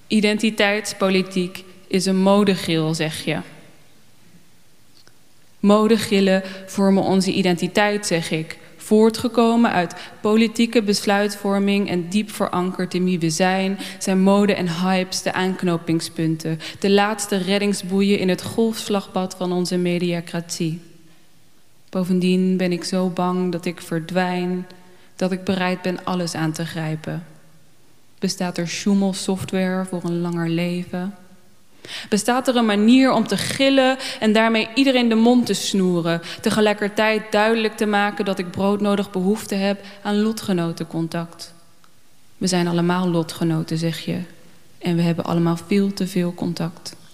Identiteitspolitiek is een modegil, zeg je. Modegillen vormen onze identiteit, zeg ik. Voortgekomen uit politieke besluitvorming en diep verankerd in wie we zijn mode en hypes de aanknopingspunten. De laatste reddingsboeien in het golfslagbad van onze mediacratie. Bovendien ben ik zo bang dat ik verdwijn, dat ik bereid ben alles aan te grijpen. Bestaat er sjoemelsoftware voor een langer leven? Bestaat er een manier om te gillen en daarmee iedereen de mond te snoeren, tegelijkertijd duidelijk te maken dat ik broodnodig behoefte heb aan lotgenotencontact? We zijn allemaal lotgenoten, zeg je, en we hebben allemaal veel te veel contact.